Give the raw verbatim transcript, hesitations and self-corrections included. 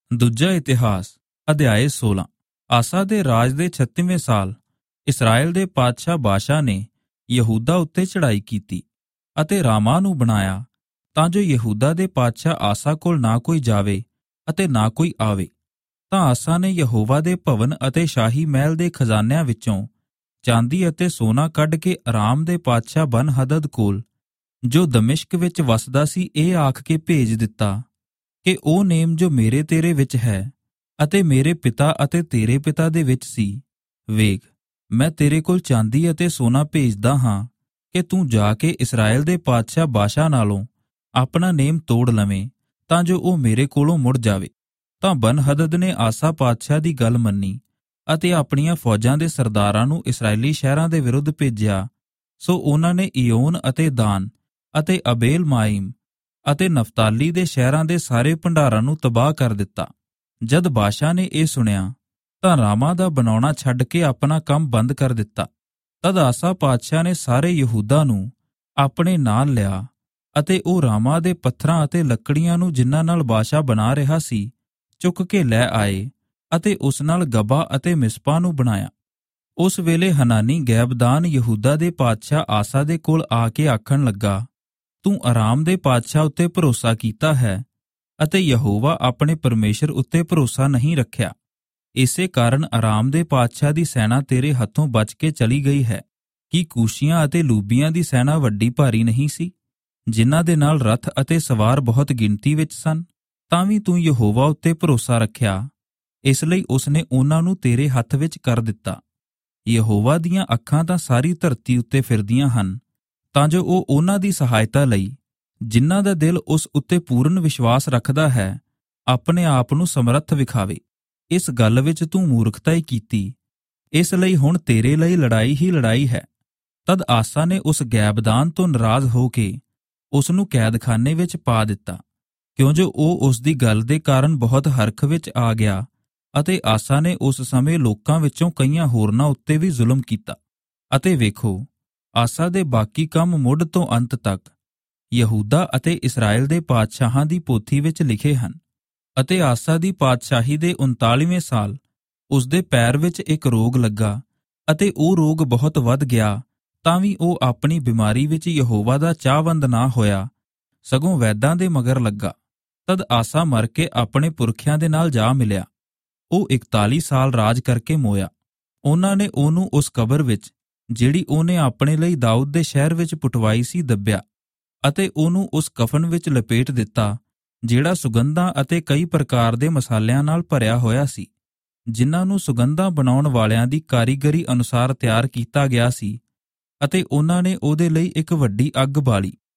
ਦੂਜਾ ਇਤਿਹਾਸ ਅਧਿਆਇ ਸੋਲਾਂ। ਆਸਾ ਦੇ ਰਾਜ ਦੇ ਛੱਤੀਵੇਂ ਸਾਲ ਇਸਰਾਏਲ ਦੇ ਪਾਤਸ਼ਾਹ ਬਾਸ਼ਾ ਨੇ ਯਹੂਦਾ ਉੱਤੇ ਚੜ੍ਹਾਈ ਕੀਤੀ ਅਤੇ ਰਾਮਾ ਨੂੰ ਬਣਾਇਆ, ਤਾਂ ਜੋ ਯਹੂਦਾ ਦੇ ਪਾਤਸ਼ਾਹ ਆਸਾ ਕੋਲ ਨਾ ਕੋਈ ਜਾਵੇ ਅਤੇ ਨਾ ਕੋਈ ਆਵੇ। ਤਾਂ ਆਸਾ ਨੇ ਯਹੋਵਾ ਦੇ ਭਵਨ ਅਤੇ ਸ਼ਾਹੀ ਮਹਿਲ ਦੇ ਖਜ਼ਾਨਿਆਂ ਵਿੱਚੋਂ ਚਾਂਦੀ ਅਤੇ ਸੋਨਾ ਕੱਢ ਕੇ ਅਰਾਮ ਦੇ ਪਾਤਸ਼ਾਹ ਬਨ-ਹਦਦ ਕੋਲ, ਜੋ ਦਮਿਸ਼ਕ ਵਿੱਚ ਵਸਦਾ ਸੀ, ਇਹ ਆਖ ਕੇ ਭੇਜ ਦਿੱਤਾ ਕਿ ਉਹ ਨੇਮ ਜੋ ਮੇਰੇ ਤੇਰੇ ਵਿੱਚ ਹੈ ਅਤੇ ਮੇਰੇ ਪਿਤਾ ਅਤੇ ਤੇਰੇ ਪਿਤਾ ਦੇ ਵਿੱਚ ਸੀ, ਵੇਖ, ਮੈਂ ਤੇਰੇ ਕੋਲ ਚਾਂਦੀ ਅਤੇ ਸੋਨਾ ਭੇਜਦਾ ਹਾਂ ਕਿ ਤੂੰ ਜਾ ਕੇ ਇਸਰਾਏਲ ਦੇ ਪਾਤਸ਼ਾਹ ਬਾਸ਼ਾ ਨਾਲੋਂ ਆਪਣਾ ਨੇਮ ਤੋੜ ਲਵੇਂ, ਤਾਂ ਜੋ ਉਹ ਮੇਰੇ ਕੋਲੋਂ ਮੁੜ ਜਾਵੇ। ਤਾਂ ਬਨ-ਹਦਦ ਨੇ ਆਸਾ ਪਾਤਸ਼ਾਹ ਦੀ ਗੱਲ ਮੰਨੀ ਅਤੇ ਆਪਣੀਆਂ ਫੌਜਾਂ ਦੇ ਸਰਦਾਰਾਂ ਨੂੰ ਇਸਰਾਏਲੀ ਸ਼ਹਿਰਾਂ ਦੇ ਵਿਰੁੱਧ ਭੇਜਿਆ। ਸੋ ਉਹਨਾਂ ਨੇ ਈਯੋਨ ਅਤੇ ਦਾਨ ਅਤੇ ਅਬੇਲ ਮਾਇਮ ਅਤੇ ਨਫਤਾਲੀ ਦੇ ਸ਼ਹਿਰਾਂ ਦੇ ਸਾਰੇ ਭੰਡਾਰਾਂ ਨੂੰ ਤਬਾਹ ਕਰ ਦਿੱਤਾ। ਜਦ ਬਾਸ਼ਾ ਨੇ ਇਹ ਸੁਣਿਆ ਤਾਂ ਰਾਮਾ ਦਾ ਬਣਾਉਣਾ ਛੱਡ ਕੇ ਆਪਣਾ ਕੰਮ ਬੰਦ ਕਰ ਦਿੱਤਾ। ਤਦ ਆਸਾ ਪਾਤਸ਼ਾਹ ਨੇ ਸਾਰੇ ਯਹੂਦਾ ਨੂੰ ਆਪਣੇ ਨਾਲ ਲਿਆ ਅਤੇ ਉਹ ਰਾਮਾ ਦੇ ਪੱਥਰਾਂ ਅਤੇ ਲੱਕੜੀਆਂ ਨੂੰ ਜਿਨ੍ਹਾਂ ਨਾਲ ਬਾਸ਼ਾ ਬਣਾ ਰਿਹਾ ਸੀ ਚੁੱਕ ਕੇ ਲੈ ਆਏ ਅਤੇ ਉਸ ਨਾਲ ਗਬਾ ਅਤੇ ਮਿਸਪਾ ਨੂੰ ਬਣਾਇਆ। ਉਸ ਵੇਲੇ ਹਨਾਨੀ ਗੈਬਦਾਨ ਯਹੂਦਾ ਦੇ ਪਾਤਸ਼ਾਹ ਆਸਾ ਦੇ ਕੋਲ ਆ ਕੇ ਆਖਣ ਲੱਗਾ, ਤੂੰ ਅਰਾਮ ਦੇ ਪਾਤਸ਼ਾਹ ਉੱਤੇ ਭਰੋਸਾ ਕੀਤਾ ਹੈ ਅਤੇ ਯਹੋਵਾ ਆਪਣੇ ਪਰਮੇਸ਼ਰ ਉੱਤੇ ਭਰੋਸਾ ਨਹੀਂ ਰੱਖਿਆ। ਇਸੇ ਕਾਰਨ ਅਰਾਮ ਦੇ ਪਾਤਸ਼ਾਹ ਦੀ ਸੈਨਾ ਤੇਰੇ ਹੱਥੋਂ ਬਚ ਕੇ ਚਲੀ ਗਈ ਹੈ। ਕੀ ਕੂਸ਼ੀਆਂ ਅਤੇ ਲੂਬੀਆਂ ਦੀ ਸੈਨਾ ਵੱਡੀ ਭਾਰੀ ਨਹੀਂ ਸੀ, ਜਿਨ੍ਹਾਂ ਦੇ ਨਾਲ ਰਥ ਅਤੇ ਸਵਾਰ ਬਹੁਤ ਗਿਣਤੀ ਵਿੱਚ ਸਨ? ਤਾਂ ਵੀ ਤੂੰ ਯਹੋਵਾ ਉੱਤੇ ਭਰੋਸਾ ਰੱਖਿਆ, ਇਸ ਲਈ ਉਸਨੇ ਉਹਨਾਂ ਨੂੰ ਤੇਰੇ ਹੱਥ ਵਿੱਚ ਕਰ ਦਿੱਤਾ। ਯਹੋਵਾ ਦੀਆਂ ਅੱਖਾਂ ਤਾਂ ਸਾਰੀ ਧਰਤੀ ਉੱਤੇ ਫਿਰਦੀਆਂ ਹਨ, ਤਾਂ ਜੋ ਉਹ ਉਹਨਾਂ ਦੀ ਸਹਾਇਤਾ ਲਈ, ਜਿਨ੍ਹਾਂ ਦਾ ਦਿਲ ਉਸ ਉੱਤੇ ਪੂਰਨ ਵਿਸ਼ਵਾਸ ਰੱਖਦਾ ਹੈ, ਆਪਣੇ ਆਪ ਨੂੰ ਸਮਰੱਥ ਵਿਖਾਵੇ। ਇਸ ਗੱਲ ਵਿੱਚ ਤੂੰ ਮੂਰਖਤਾ ਹੀ ਕੀਤੀ, ਇਸ ਲਈ ਹੁਣ ਤੇਰੇ ਲਈ ਲੜਾਈ ਹੀ ਲੜਾਈ ਹੈ। ਤਦ ਆਸਾ ਨੇ ਉਸ ਗੈਬਦਾਨ ਤੋਂ ਨਾਰਾਜ਼ ਹੋ ਕੇ ਉਸ ਨੂੰ ਕੈਦਖਾਨੇ ਵਿੱਚ ਪਾ ਦਿੱਤਾ, ਕਿਉਂ ਜੋ ਉਹ ਉਸ ਦੀ ਗੱਲ ਦੇ ਕਾਰਨ ਬਹੁਤ ਹਰਖ ਵਿੱਚ ਆ ਗਿਆ ਅਤੇ ਆਸਾ ਨੇ ਉਸ ਸਮੇਂ ਲੋਕਾਂ ਵਿੱਚੋਂ ਕਈਆਂ ਹੋਰਨਾਂ ਉੱਤੇ ਵੀ ਜ਼ੁਲਮ ਕੀਤਾ। ਅਤੇ ਵੇਖੋ, ਆਸਾ ਦੇ ਬਾਕੀ ਕੰਮ ਮੁੱਢ ਤੋਂ ਅੰਤ ਤੱਕ ਯਹੂਦਾ ਅਤੇ ਇਸਰਾਏਲ ਦੇ ਪਾਤਸ਼ਾਹਾਂ ਦੀ ਪੋਥੀ ਵਿੱਚ ਲਿਖੇ ਹਨ। ਅਤੇ ਆਸਾ ਦੀ ਪਾਤਸ਼ਾਹੀ ਦੇ ਉਨਤਾਲੀਵੇਂ ਸਾਲ ਉਸ ਦੇ ਪੈਰ ਵਿੱਚ ਇੱਕ ਰੋਗ ਲੱਗਾ ਅਤੇ ਉਹ ਰੋਗ ਬਹੁਤ ਵੱਧ ਗਿਆ, ਤਾਂ ਵੀ ਉਹ ਆਪਣੀ ਬਿਮਾਰੀ ਵਿੱਚ ਯਹੋਵਾ ਦਾ ਚਾਹਵੰਦ ਨਾ ਹੋਇਆ, ਸਗੋਂ ਵੈਦਾਂ ਦੇ ਮਗਰ ਲੱਗਾ। ਤਦ ਆਸਾ ਮਰ ਕੇ ਆਪਣੇ ਪੁਰਖਿਆਂ ਦੇ ਨਾਲ ਜਾ ਮਿਲਿਆ। ਉਹ ਇਕਤਾਲੀ ਸਾਲ ਰਾਜ ਕਰਕੇ ਮੋਇਆ। ਉਹਨਾਂ ਨੇ ਉਹਨੂੰ ਉਸ ਕਬਰ ਵਿੱਚ, ਜਿਹੜੀ ਉਹਨੇ ਆਪਣੇ ਲਈ ਦਾਊਦ ਦੇ ਸ਼ਹਿਰ ਵਿੱਚ ਪੁੱਟਵਾਈ ਸੀ, ਦੱਬਿਆ ਅਤੇ ਉਹਨੂੰ ਉਸ ਕਫਨ ਵਿੱਚ ਲਪੇਟ ਦਿੱਤਾ, ਜਿਹੜਾ ਸੁਗੰਧਾਂ ਅਤੇ ਕਈ ਪ੍ਰਕਾਰ ਦੇ ਮਸਾਲਿਆਂ ਨਾਲ ਭਰਿਆ ਹੋਇਆ ਸੀ, ਜਿਨ੍ਹਾਂ ਨੂੰ ਸੁਗੰਧਾਂ ਬਣਾਉਣ ਵਾਲਿਆਂ ਦੀ ਕਾਰੀਗਰੀ ਅਨੁਸਾਰ ਤਿਆਰ ਕੀਤਾ ਗਿਆ ਸੀ। ਅਤੇ ਉਹਨਾਂ ਨੇ ਉਹਦੇ ਲਈ ਇੱਕ ਵੱਡੀ ਅੱਗ ਬਾਲੀ।